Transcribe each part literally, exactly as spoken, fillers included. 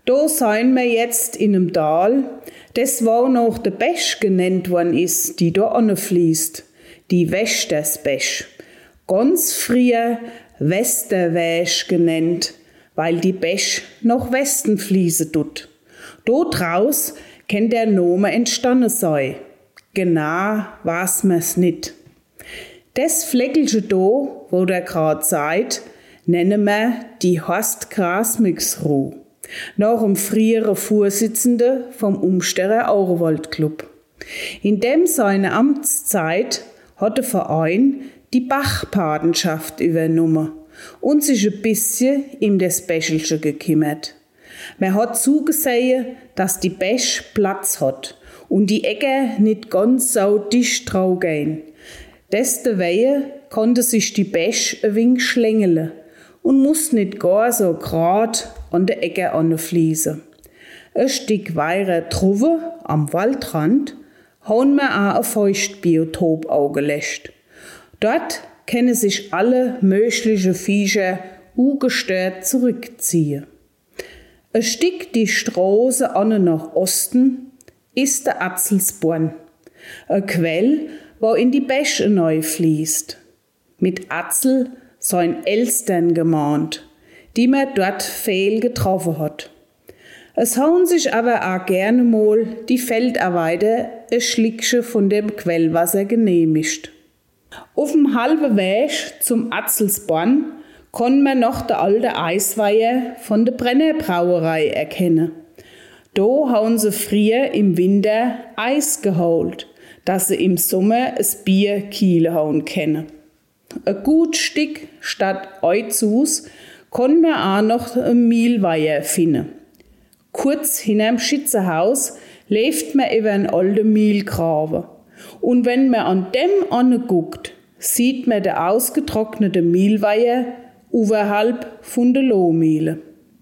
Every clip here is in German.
Da seien wir jetzt in einem Tal, das wo noch der Besch genannt worden ist, die da fließt, die Westersbesch. Ganz früher Westerwäsch genannt, weil die Besch nach Westen fließen tut. Da draus kann der Name entstanden sein. Genau weiß man's nicht. Das Fleckelche da, wo der grad seid, nennen wir die Horst-Grasmüchs-Ruh, nach dem früheren Vorsitzenden vom Umsterer Auerwald-Club. In dem seine Amtszeit hat der Verein die Bachpatenschaft übernommen und sich ein bisschen um das Bächelche gekümmert. Man hat zugesehen, dass die Bäsch Platz hat und die Äcker nicht ganz so dicht drauf gehen. Deswegen konnte sich die Bäsch ein wenig schlängeln und muss nicht gar so grad an der Ecke anfließen. Ein Stück weiter drüber am Waldrand haben wir auch ein Feuchtbiotop angelegt. Dort können sich alle möglichen Viecher ungestört zurückziehen. Ein Stück die Straße an nach Osten ist der Atzelsborn, ein Quell, wo in die Bäche neu fließt. Mit Atzel sein Elstern gemahnt, die man dort viel getroffen hat. Es hauen sich aber auch gerne mal die Feldarbeiter ein Schlickchen von dem Quellwasser genehmigt. Auf dem halben Weg zum Atzelsborn kann man noch der alte Eisweiher von der Brennerbrauerei erkennen. Da haben sie früher im Winter Eis geholt, dass sie im Sommer ein Bier Kiele hauen können. Ein gut Stück statt Euzus kann man auch noch ein Mühlweiher finden. Kurz hinterm Schützenhaus läuft man über einen alten Mühlgraben. Und wenn man an dem anguckt, sieht man den ausgetrockneten Mühlweiher oberhalb von der Lohmühle.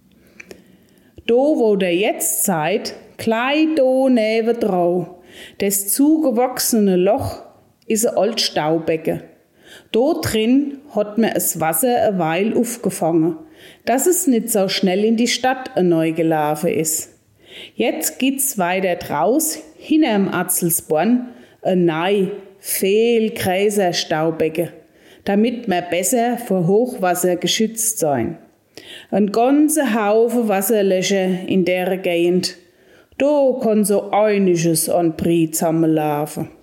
Da, wo der jetzt seid, gleich da neben drauf, das zugewachsene Loch ist ein altes Staubecken. Da drin hat man das Wasser eine Weile aufgefangen, dass es nicht so schnell in die Stadt neu gelaufen ist. Jetzt geht's weiter draus, hinterm Atzelsborn, ein neu, viel größer Staubecken, damit man besser vor Hochwasser geschützt sein. Ein ganzer Haufen Wasserlöcher in der Gegend, da kann so einiges an Brie zusammenlaufen.